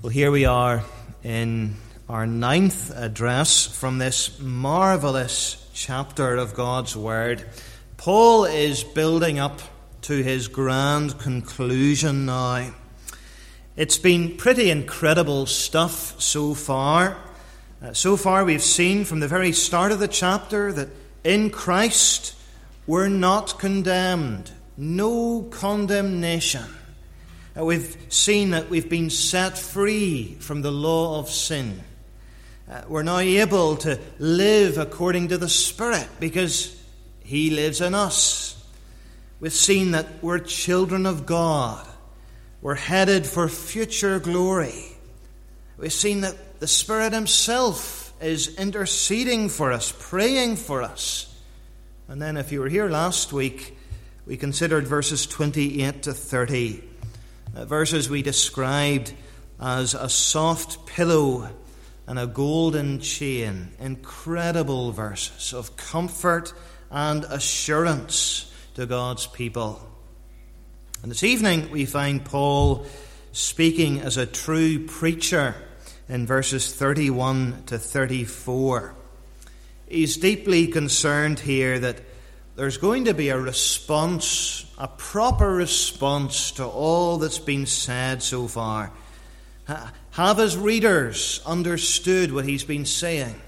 Well, here we are in our 9th address from this marvellous chapter of God's Word. Paul is building up to his grand conclusion now. It's been pretty incredible stuff so far. So far we've seen from the very start of the chapter that in Christ we're not condemned. No condemnation. We've seen that we've been set free from the law of sin. We're now able to live according to the Spirit because He lives in us. We've seen that we're children of God. We're headed for future glory. We've seen that the Spirit Himself is interceding for us, praying for us. And then if you were here last week, we considered verses 28 to 30. Verses we described as a soft pillow and a golden chain. Incredible verses of comfort and assurance to God's people. And this evening we find Paul speaking as a true preacher in verses 31 to 34. He's deeply concerned here that there's going to be a response, a proper response to all that's been said so far. Have his readers understood what he's been saying?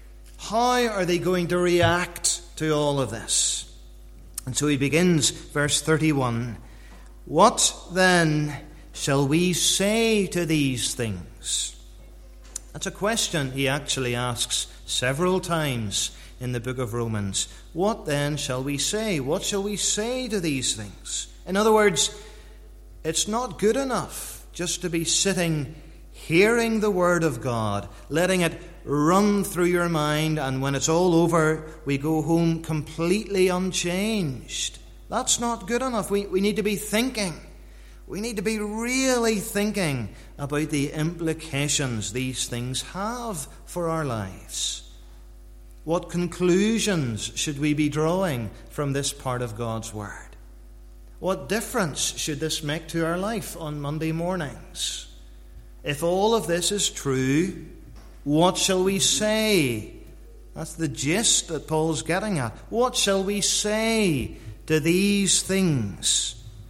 How are they going to react to all of this? And so he begins, verse 31. What then shall we say to these things? That's a question he actually asks several times in the book of Romans. What then shall we say? What shall we say to these things? In other words, it's not good enough just to be sitting, hearing the word of God, letting it run through your mind, and when it's all over, we go home completely unchanged. That's not good enough. We need to be thinking. We need to be really thinking about the implications these things have for our lives. What conclusions should we be drawing from this part of God's Word? What difference should this make to our life on Monday mornings? If all of this is true, what shall we say? That's the gist that Paul's getting at. What shall we say to these things?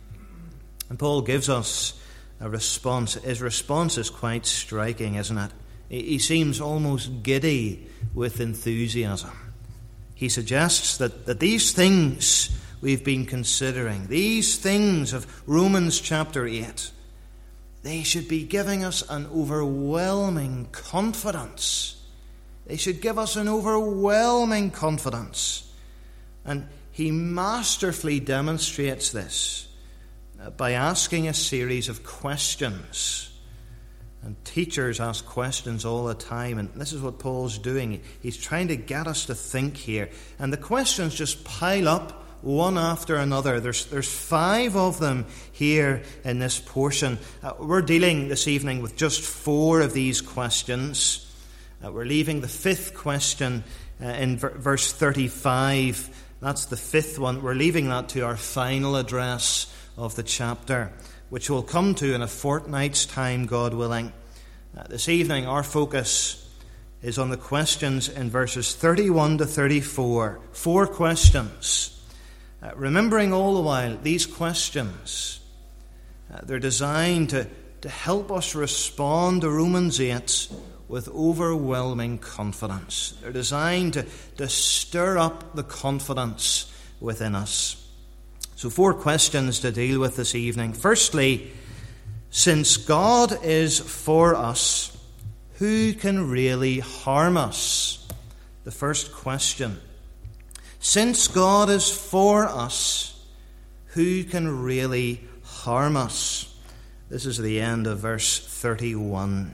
And Paul gives us a response. His response is quite striking, isn't it? He seems almost giddy with enthusiasm. He suggests that these things we've been considering, these things of Romans chapter 8, they should be giving us an overwhelming confidence. They should give us an overwhelming confidence. And he masterfully demonstrates this by asking a series of questions. And teachers ask questions all the time, and this is what Paul's doing. He's trying to get us to think here. And the questions just pile up one after another. There's 5 of them here in this portion. We're dealing this evening with just 4 of these questions. We're leaving the 5th question in verse 35. That's the 5th one. We're leaving that to our final address of the chapter, which we'll come to in a fortnight's time, God willing. This evening, our focus is on the questions in verses 31 to 34. 4 questions. Remembering all the while, these questions, they're designed to help us respond to Romans 8 with overwhelming confidence. They're designed to stir up the confidence within us. So 4 questions to deal with this evening. Firstly, since God is for us, who can really harm us? The first question. Since God is for us, who can really harm us? This is the end of verse 31.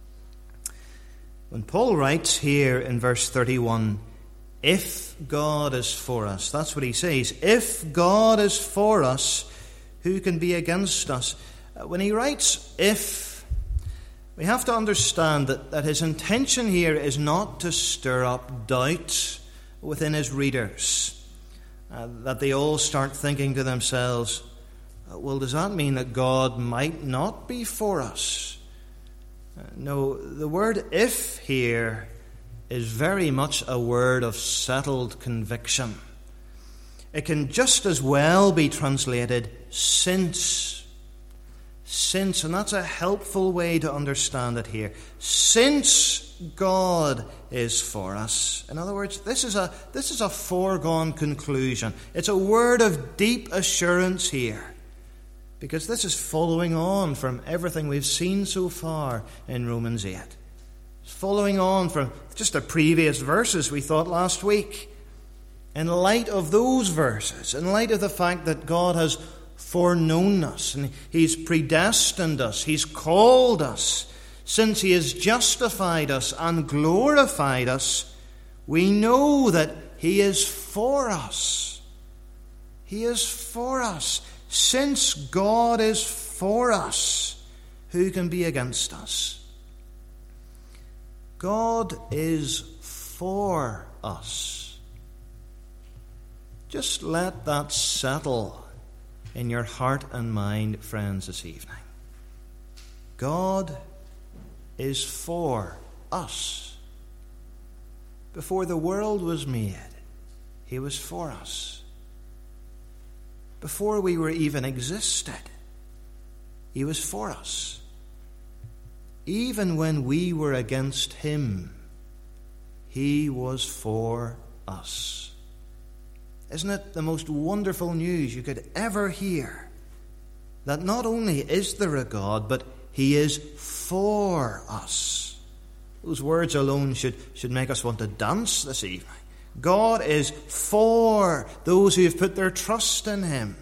When Paul writes here in verse 31, if God is for us, that's what he says. If God is for us, who can be against us? When he writes if, we have to understand that his intention here is not to stir up doubt within his readers, that they all start thinking to themselves, well, does that mean that God might not be for us? No, the word if here is very much a word of settled conviction. It can just as well be translated since. Since, and that's a helpful way to understand it here. Since God is for us. In other words, this is a foregone conclusion. It's a word of deep assurance here, because this is following on from everything we've seen so far in Romans 8. It's following on from just the previous verses we thought last week. In light of those verses, in light of the fact that God has foreknown us and He's predestined us, He's called us, since He has justified us and glorified us, we know that He is for us. He is for us. Since God is for us, who can be against us? God is for us. Just let that settle in your heart and mind, friends, this evening. God is for us. Before the world was made, He was for us. Before we were even existed, He was for us. Even when we were against Him, He was for us. Isn't it the most wonderful news you could ever hear? That not only is there a God, but He is for us. Those words alone should make us want to dance this evening. God is for those who have put their trust in Him.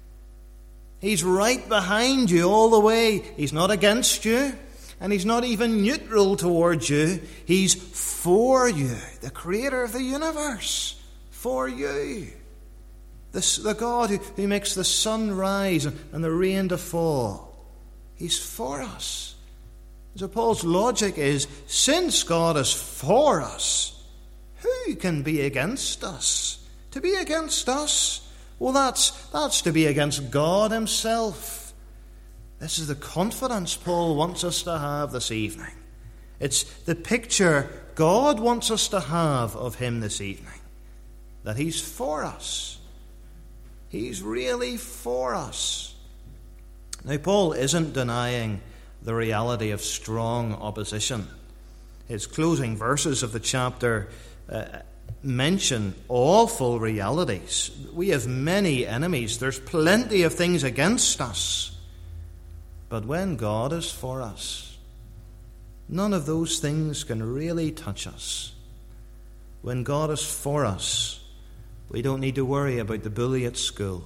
He's right behind you all the way. He's not against you, and He's not even neutral towards you. He's for you, the Creator of the universe, for you. The God who makes the sun rise and the rain to fall. He's for us. So Paul's logic is, since God is for us, who can be against us? To be against us? Well, that's to be against God Himself. This is the confidence Paul wants us to have this evening. It's the picture God wants us to have of Him this evening. That He's for us. He's really for us. Now, Paul isn't denying the reality of strong opposition. His closing verses of the chapter mention awful realities. We have many enemies. There's plenty of things against us. But when God is for us, none of those things can really touch us. When God is for us, we don't need to worry about the bully at school.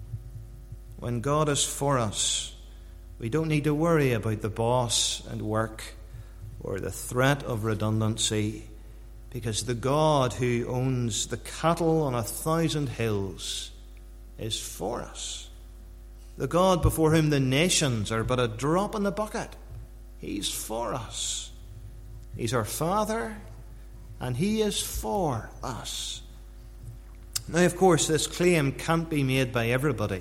When God is for us, we don't need to worry about the boss at work or the threat of redundancy, because the God who owns the cattle on 1,000 hills is for us. The God before whom the nations are but a drop in the bucket, He's for us. He's our Father, and He is for us. Now, of course, this claim can't be made by everybody.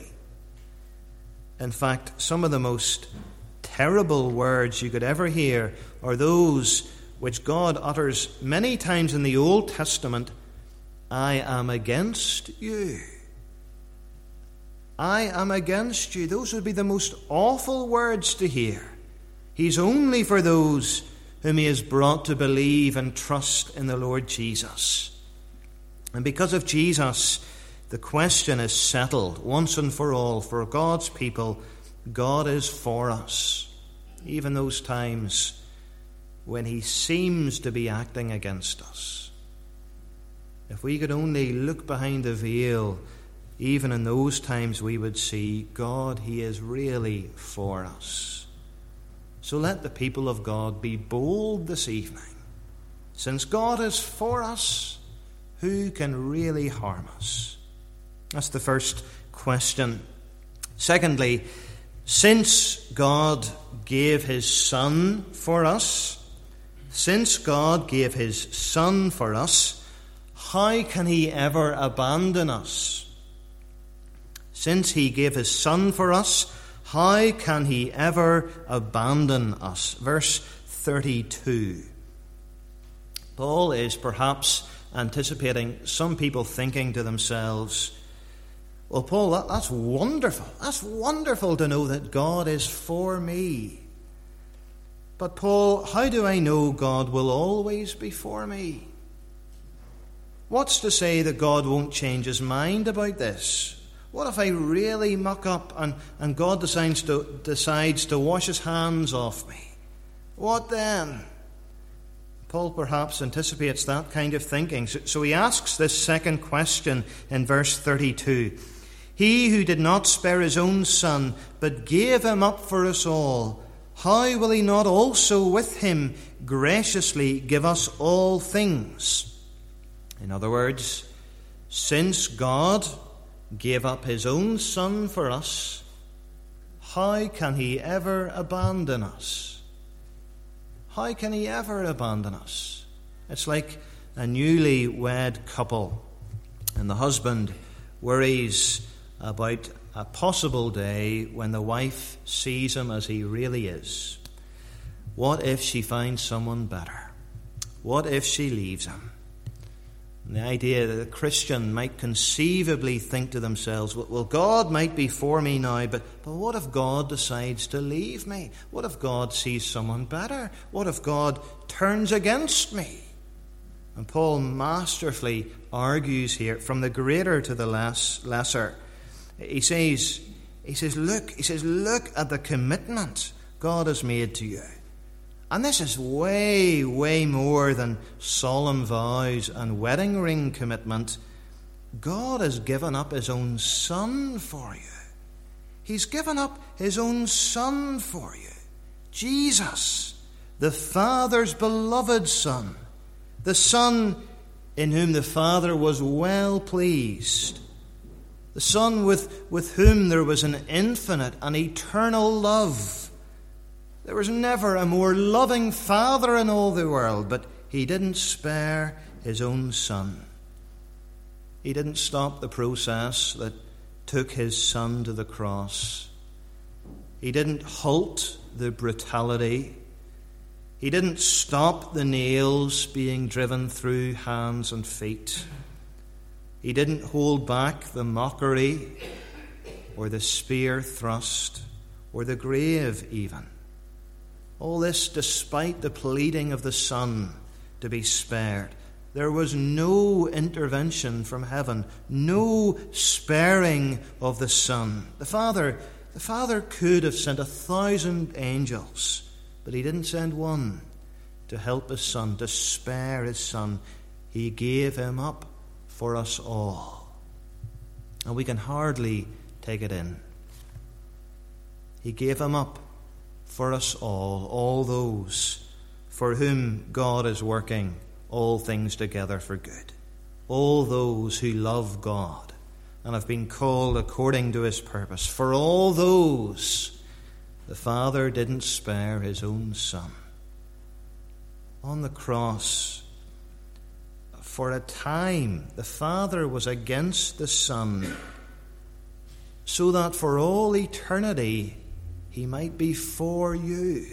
In fact, some of the most terrible words you could ever hear are those which God utters many times in the Old Testament. I am against you. I am against you. Those would be the most awful words to hear. He's only for those whom He has brought to believe and trust in the Lord Jesus. And because of Jesus, the question is settled once and for all. For God's people, God is for us. Even those times when He seems to be acting against us. If we could only look behind the veil, even in those times we would see God, He is really for us. So let the people of God be bold this evening. Since God is for us, who can really harm us? That's the first question. Secondly, since God gave His Son for us, how can He ever abandon us? Since He gave His Son for us, how can He ever abandon us? Verse 32. Paul is perhaps anticipating some people thinking to themselves, well, Paul, that's wonderful. That's wonderful to know that God is for me. But Paul, how do I know God will always be for me? What's to say that God won't change his mind about this? What if I really muck up and God decides to wash his hands off me? What then? Paul perhaps anticipates that kind of thinking. So he asks this second question in verse 32. He who did not spare his own son, but gave him up for us all, how will he not also with him graciously give us all things? In other words, since God gave up his own son for us, how can he ever abandon us? How can he ever abandon us? It's like a newly wed couple, and the husband worries about a possible day when the wife sees him as he really is. What if she finds someone better? What if she leaves him? And the idea that a Christian might conceivably think to themselves, well, God might be for me now, but what if God decides to leave me? What if God sees someone better? What if God turns against me? And Paul masterfully argues here from the greater to the lesser. He says, look at the commitment God has made to you. And this is way, way more than solemn vows and wedding ring commitment. God has given up his own son for you. He's given up his own son for you. Jesus, the Father's beloved Son, the Son in whom the Father was well pleased, the Son with whom there was an infinite and eternal love. There was never a more loving Father in all the world, but he didn't spare his own Son. He didn't stop the process that took his Son to the cross. He didn't halt the brutality. He didn't stop the nails being driven through hands and feet. He didn't hold back the mockery or the spear thrust or the grave even. All this despite the pleading of the Son to be spared. There was no intervention from heaven, no sparing of the Son. The Father could have sent 1,000 angels, but he didn't send one to help his Son, to spare his Son. He gave him up for us all. And we can hardly take it in. He gave him up for us all those for whom God is working all things together for good, all those who love God and have been called according to his purpose. For all those, the Father didn't spare his own Son. On the cross, for a time, the Father was against the Son, so that for all eternity he might be for you.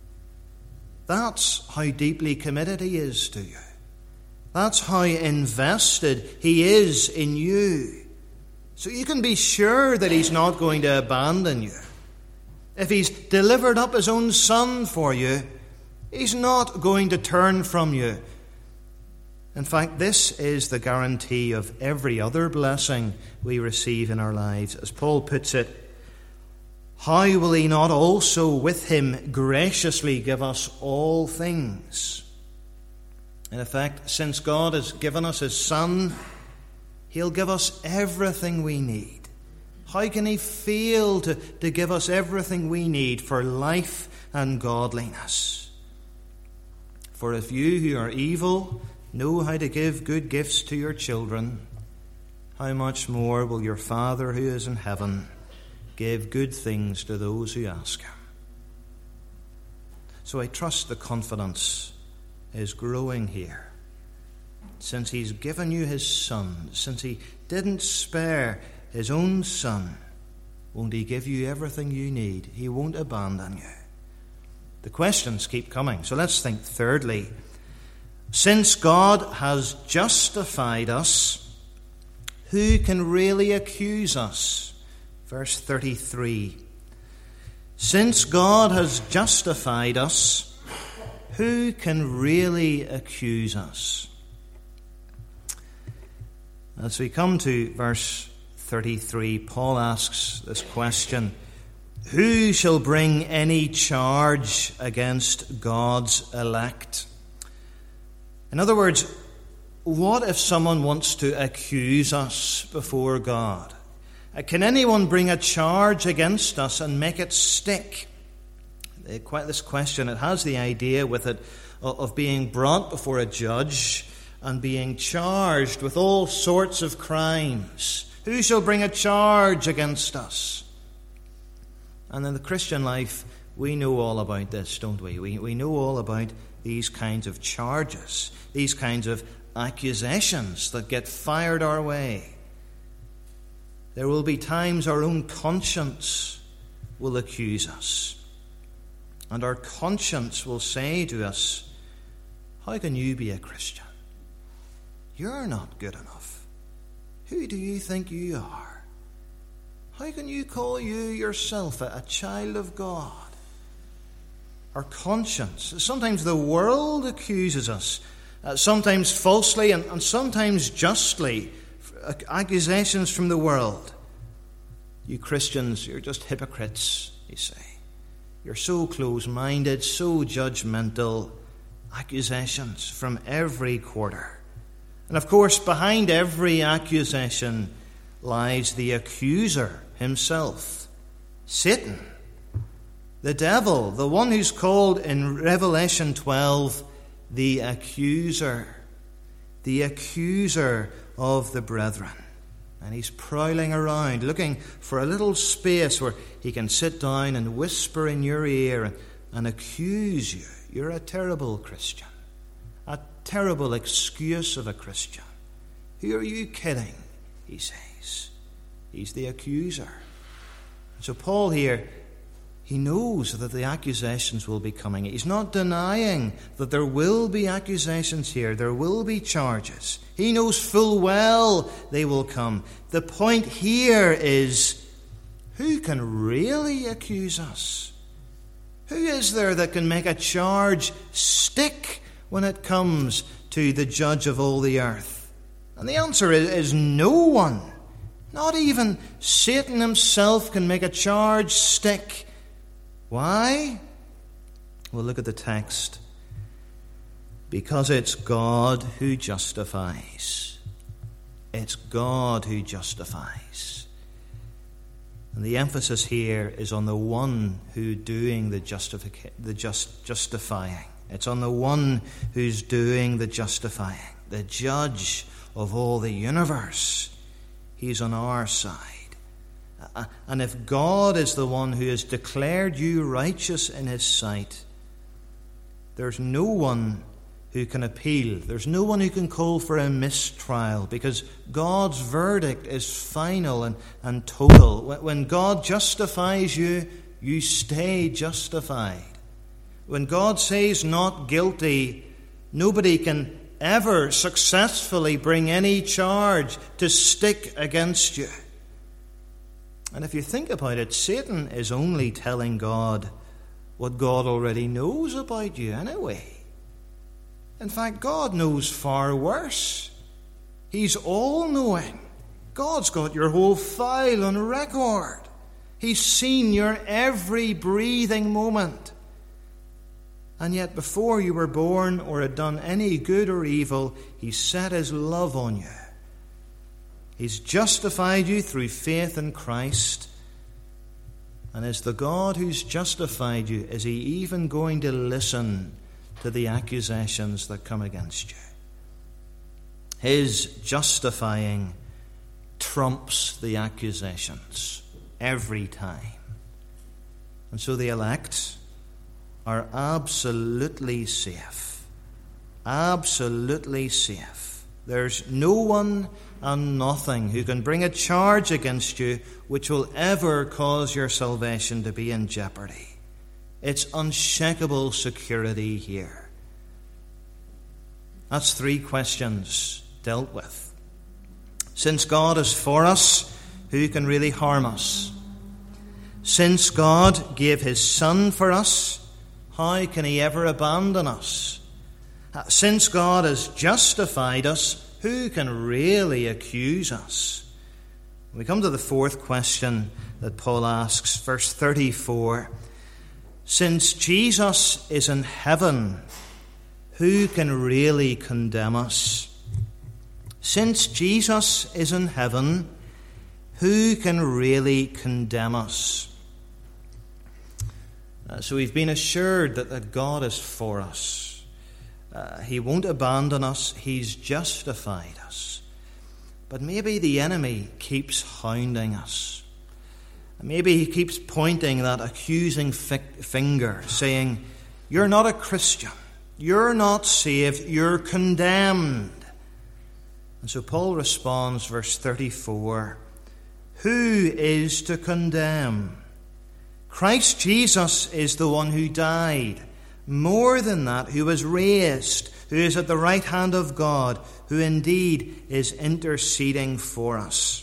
That's how deeply committed he is to you. That's how invested he is in you. So you can be sure that he's not going to abandon you. If he's delivered up his own Son for you, he's not going to turn from you. In fact, this is the guarantee of every other blessing we receive in our lives. As Paul puts it, how will he not also with him graciously give us all things? In effect, since God has given us his Son, he'll give us everything we need. How can he fail to give us everything we need for life and godliness? For if you who are evil know how to give good gifts to your children, how much more will your Father who is in heaven give good things to those who ask him? So I trust the confidence is growing here. Since he's given you his Son, since he didn't spare his own Son, won't he give you everything you need? He won't abandon you. the questions keep coming. So let's think thirdly. Since God has justified us, who can really accuse us? Verse 33. Since God has justified us, who can really accuse us? As we come to verse 33, Paul asks this question: who shall bring any charge against God's elect? In other words, what if someone wants to accuse us before God? Can anyone bring a charge against us and make it stick? This question, it has the idea with it of being brought before a judge and being charged with all sorts of crimes. Who shall bring a charge against us? And in the Christian life, we know all about this, don't we? We know all about these kinds of charges, these kinds of accusations that get fired our way. There will be times our own conscience will accuse us. And our conscience will say to us, how can you be a Christian? You're not good enough. Who do you think you are? How can you call you yourself a child of God? Our conscience. Sometimes the world accuses us, sometimes falsely and sometimes justly. Accusations from the world. You Christians, you're just hypocrites, you say. You're so close-minded, so judgmental. Accusations from every quarter. And of course, behind every accusation lies the accuser himself, Satan, the devil, the one who's called in Revelation 12 the accuser of the brethren. And he's prowling around, looking for a little space where he can sit down and whisper in your ear and accuse you. You're a terrible Christian. A terrible excuse of a Christian. Who are you kidding? He says. He's the accuser. So Paul here, he knows that the accusations will be coming. He's not denying that there will be accusations here. There will be charges. He knows full well they will come. The point here is, who can really accuse us? Who is there that can make a charge stick when it comes to the judge of all the earth? And the answer is no one. Not even Satan himself can make a charge stick. Why? Well, look at the text. Because it's God who justifies. It's God who justifies. And the emphasis here is on the one who's doing the justifying. It's on the one who's doing the justifying. The judge of all the universe. He's on our side. And if God is the one who has declared you righteous in his sight, there's no one who can appeal. There's no one who can call for a mistrial, because God's verdict is final and total. When God justifies you, you stay justified. When God says not guilty, nobody can ever successfully bring any charge to stick against you. And if you think about it, Satan is only telling God what God already knows about you anyway. In fact, God knows far worse. He's all-knowing. God's got your whole file on record. He's seen your every breathing moment. And yet before you were born or had done any good or evil, he set his love on you. He's justified you through faith in Christ. And as the God who's justified you, is he even going to listen to the accusations that come against you? His justifying trumps the accusations every time. And so the elect are absolutely safe. Absolutely safe. There's no one and nothing who can bring a charge against you which will ever cause your salvation to be in jeopardy. It's unshakable security here. That's 3 questions dealt with. Since God is for us, who can really harm us? Since God gave his Son for us, how can he ever abandon us? Since God has justified us, who can really accuse us? We come to the 4th question that Paul asks, verse 34. Since Jesus is in heaven, who can really condemn us? Since Jesus is in heaven, who can really condemn us? So we've been assured that God is for us. He won't abandon us. He's justified us. But maybe the enemy keeps hounding us. Maybe he keeps pointing that accusing finger, saying, you're not a Christian. You're not saved. You're condemned. And so Paul responds, verse 34, who is to condemn? Christ Jesus is the one who died. More than that, who was raised, who is at the right hand of God, who indeed is interceding for us.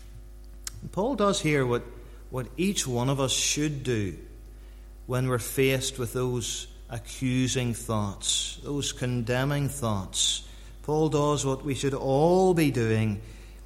And Paul does here what each one of us should do when we're faced with those accusing thoughts, those condemning thoughts. Paul does what we should all be doing.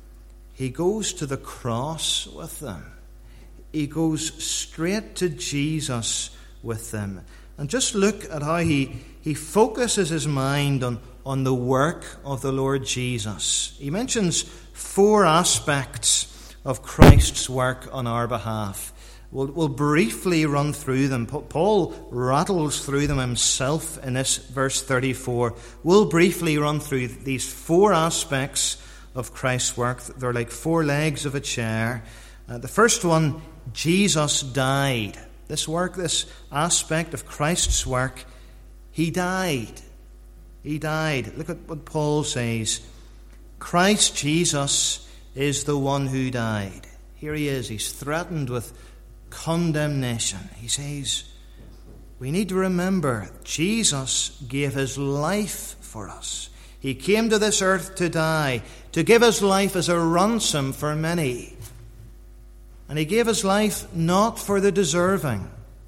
He goes to the cross with them. He goes straight to Jesus with them. And just look at how he focuses his mind on the work of the Lord Jesus. He mentions 4 aspects of Christ's work on our behalf. We'll briefly run through them. Paul rattles through them himself in this verse 34. We'll briefly run through these 4 aspects of Christ's work. They're like 4 legs of a chair. The first one, Jesus died. This work, this aspect of Christ's work, he died. He died. Look at what Paul says. Christ Jesus is the one who died. Here he is. He's threatened with condemnation. He says, we need to remember Jesus gave his life for us. He came to this earth to die, to give his life as a ransom for many. And he gave his life not for the deserving,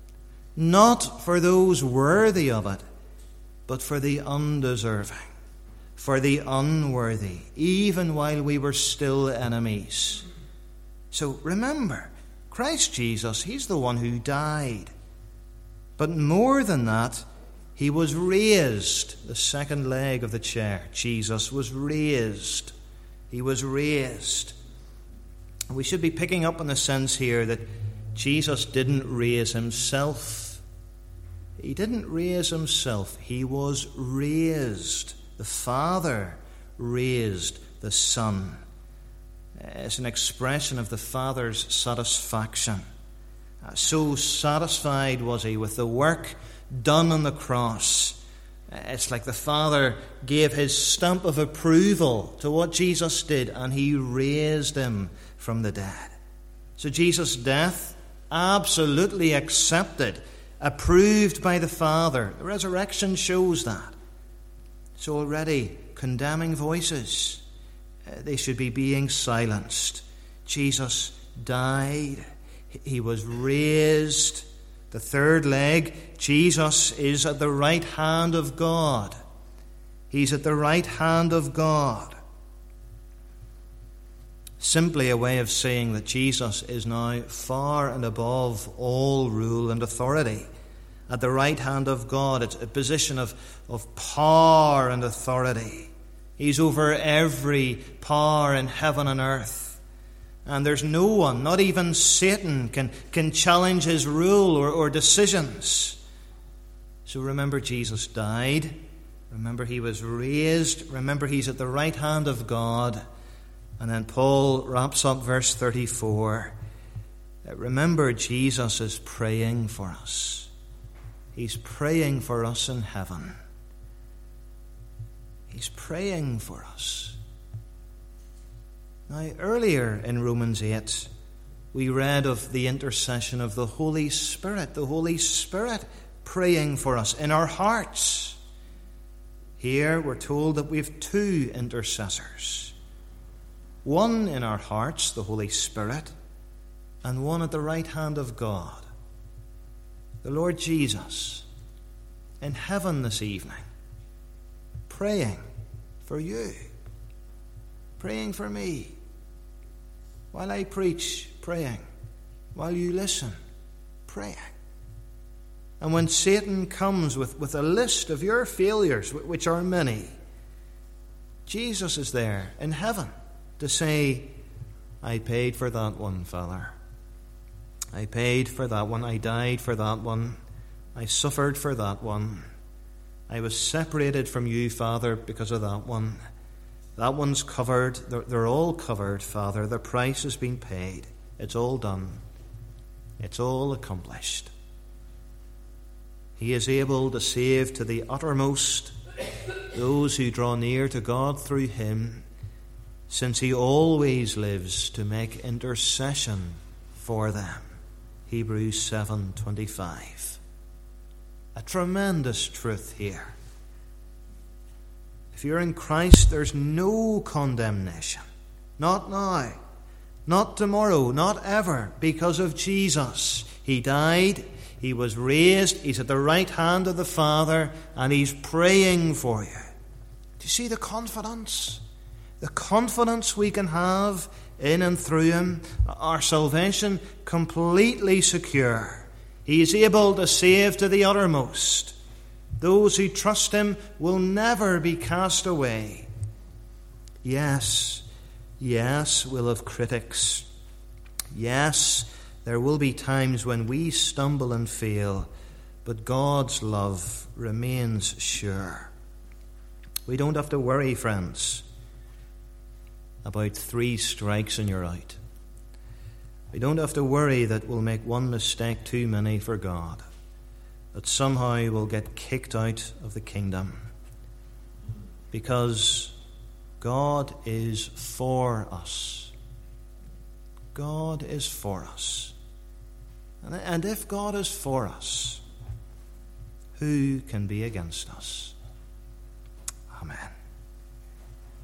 not for those worthy of it, but for the undeserving, for the unworthy, even while we were still enemies. So remember, Christ Jesus, he's the one who died. But more than that, he was raised. The second leg of the chair. Jesus was raised. He was raised. We should be picking up on the sense here that Jesus didn't raise himself. He didn't raise himself. He was raised. The Father raised the Son. It's an expression of the Father's satisfaction. So satisfied was he with the work done on the cross. It's like the Father gave his stamp of approval to what Jesus did, and he raised him from the dead. So Jesus' death, absolutely accepted, approved by the Father. The resurrection shows that. So already, condemning voices, they should be being silenced. Jesus died. He was raised. The third leg, Jesus is at the right hand of God. He's at the right hand of God. Simply a way of saying that Jesus is now far and above all rule and authority. At the right hand of God, it's a position of power and authority. He's over every power in heaven and earth. And there's no one, not even Satan, can challenge his rule or decisions. So remember, Jesus died. Remember, he was raised. Remember, he's at the right hand of God. And then Paul wraps up verse 34. Remember, Jesus is praying for us. He's praying for us in heaven. He's praying for us. Now, earlier in Romans 8, we read of the intercession of the Holy Spirit praying for us in our hearts. Here we're told that we have two intercessors. One in our hearts, the Holy Spirit, and one at the right hand of God, the Lord Jesus, in heaven this evening, praying for you, praying for me, while I preach, praying, while you listen, praying. And when Satan comes with a list of your failures, which are many, Jesus is there in heaven to say, I paid for that one, Father. I paid for that one. I died for that one. I suffered for that one. I was separated from you, Father, because of that one. That one's covered. They're all covered, Father. The price has been paid. It's all done. It's all accomplished. He is able to save to the uttermost those who draw near to God through him, since he always lives to make intercession for them. Hebrews 7:25. A tremendous truth here. If you're in Christ, there's no condemnation. Not now, not tomorrow, not ever, because of Jesus. He died, he was raised, he's at the right hand of the Father, and he's praying for you. Do you see the confidence? The confidence we can have in and through him, our salvation completely secure. He is able to save to the uttermost. Those who trust him will never be cast away. Yes, we'll have critics. Yes, there will be times when we stumble and fail, but God's love remains sure. We don't have to worry, friends, about 3 strikes and you're out. We don't have to worry that we'll make one mistake too many for God, that somehow we'll get kicked out of the kingdom, because God is for us. God is for us. And if God is for us, who can be against us? Amen.